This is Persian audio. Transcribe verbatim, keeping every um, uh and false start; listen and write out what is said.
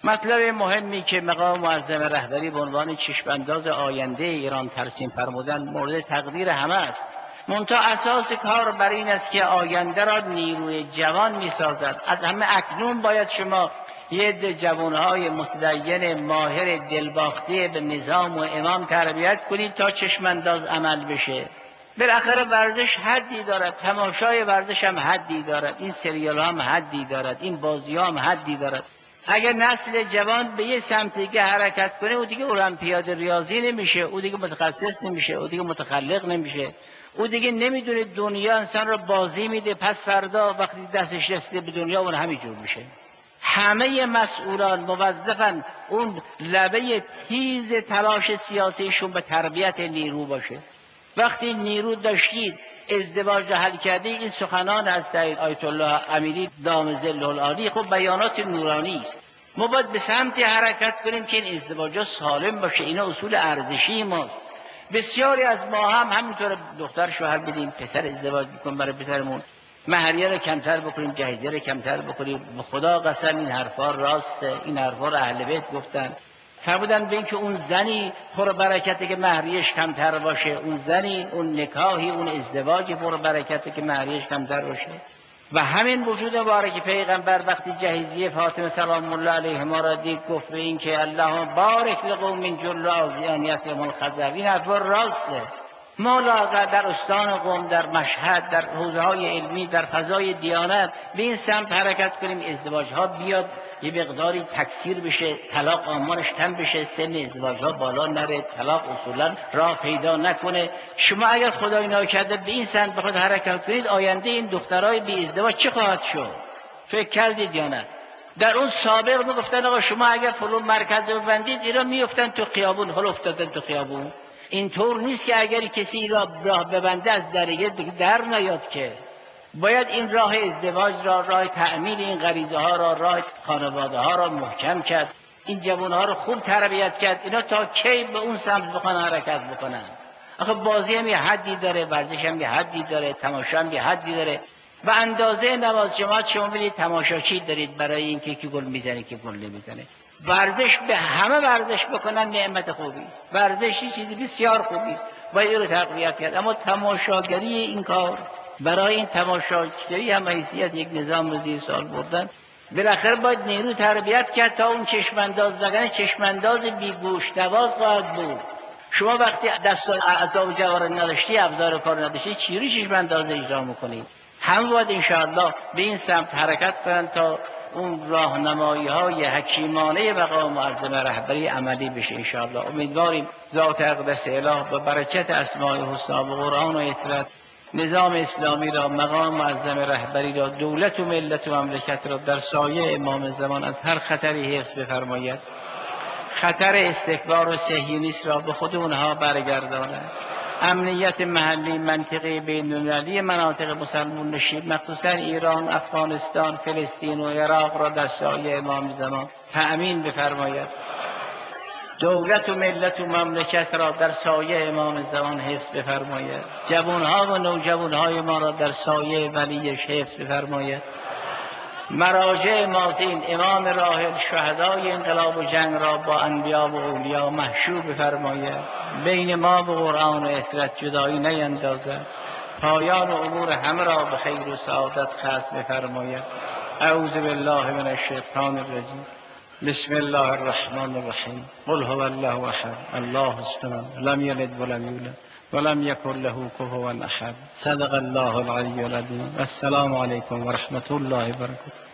مطلب مهمی که مقام معظم رهبری به عنوان چشم‌انداز آینده ایران ترسیم فرمودن مورد تقدیر همه است. منتها اساس کار بر این است که آینده را نیروی جوان می‌سازد. از همه اکنون باید شما یه عده جوانهای متدین ماهر دلباخته به نظام و امام تربیت کنید تا چشم‌انداز عمل بشه. بالاخره ورزش حدی دارد، تماشای ورزش هم حدی دارد، این سریال هم حدی دارد، این بازی هم حدی دارد. اگر نسل جوان به یه سمت دیگه حرکت کنه او دیگه المپیاد ریاضی نمیشه، او دیگه متخصص نمیشه، او دیگه متخلق نمیشه، او دیگه نمیدونه دنیا انسان رو بازی میده، پس فردا وقتی دستش رسیده به دنیا اون همینجور میشه. همه مسئولان موظفن اون لبه تیز تلاش سیاسیشون به تربیت نیرو باشه. وقتی نیرو داشتید ازدواج را حل کرده، این سخنان از آیت الله امیری دام ظله العالی خب بیانات نورانی است. ما باید به سمتی حرکت کنیم که این ازدواج سالم باشه، اینا اصول ارزشی ماست. بسیاری از ما هم همینطور دختر شوهر بدیم، پسر ازدواج میکنیم برای پسرمون، مهریه رو کمتر بکنیم، جهیزیه رو کمتر بکنیم. به خدا قسم این حرفا راسته، این حرفا رو اهل بیت گفتن. فرمودن به این که اون زنی پر برکته که مهریش کمتر باشه، اون زنی، اون نکاحی، اون ازدواجی پر برکته که مهریش کمتر باشه. و همین وجود مبارک پیغمبر وقتی جهیزیه فاطمه سلام الله علیهما را دید گفت به این که اللهم بارک لقوم جل آذیانیت یوم الخزف. این حرف راسته. ما لااقل در استان قم، در مشهد، در حوزه های علمی، در فضای دیانت به این سمت حرکت کنیم ازدواج ها بیاد یه مقداری تکثیر بشه، طلاق آمارش کم بشه، سن ازدواج ها بالا نره، طلاق اصولا راه پیدا نکنه. شما اگر خدای ناکرده به این سمت بخواید حرکت کنید، آینده این دخترای بی ازدواج چه خواهد شد؟ فکر کردید یا نه؟ در اون سابق میگفتن آقا شما اگر فلان مرکز رو ببندید اینا میافتن تو خیابون، حالا افتادن تو خیابون. اینطور نیست که اگر کسی را راه ببنده از درگه دیگه در نیاد که. باید این راه ازدواج را، راه تأمین این غریزه ها را، راه خانواده ها را محکم کرد، این جوان ها را خوب تربیت کرد. اینا تا کی به اون سمت بخوان حرکت بکنن؟ آخه بازی هم یه حدی داره، ورزش هم یه حدی داره، تماشا هم یه حدی داره. و اندازه نماز جماعت شما ببینید تماشاچی دارید برای اینکه کی گل میزنه کی گل نمیزنه. ورزش به همه ورزش بکنن نعمت خوبی است، ورزش چیزی بسیار خوبی است، باید رو تقویت کرد. اما تماشاگری این کار، برای این تماشاگری هم حیثیت یک نظام رو زیر سوال بردن. بالاخره باید نیرو تربیت کرد تا اون چشمانداز لگن چشمانداز بیگوش نواز خواهد بود. شما وقتی دست و اعضا و جوارح نداشتی، ابزار کار نداشتی، چیری چشمانداز اجرا میکنید؟ هم باید انشاءالله به این سمت حرکت کنن تا اون راهنمایی های حکیمانه مقام معظم رهبری عملی بشه انشاءالله. امیدواریم ذات اقدس اله با برکت اسماء الحسنا و قرآن و اطاعت نظام اسلامی را، مقام معظم رهبری را، دولت و ملت و مملکت را در سایه امام زمان از هر خطری حفظ بفرماید. خطر استکبار و صهیونیسم را به خود اونها برگرداند. امنیت محلی، منطقه بین‌المللی مناطق مسلمان نشین مخصوصا ایران، افغانستان، فلسطین و عراق را در سایه امام زمان تأمین بفرماید. دولت و ملت و مملکت را در سایه امام زمان حفظ بفرماید. جوانها و نوجوانهای ما را در سایه ولیش حفظ بفرماید. مراجع مازین امام راحل شهدای انقلاب و جنگ را با انبیا و اولیا محشور بفرماید. بین ما و قرآن و اطاعت جدایی نیندازد. پایان و امور همه را به خیر و سعادت ختم بفرماید. اعوذ بالله من الشیطان الرجیم. بسم الله الرحمن الرحیم. قل هو الله احد الله الصمد لم یلد ولم یولد ولم یکن له کفوا احد. صدق الله العلی العظیم. السلام علیکم و رحمت الله و برکاته.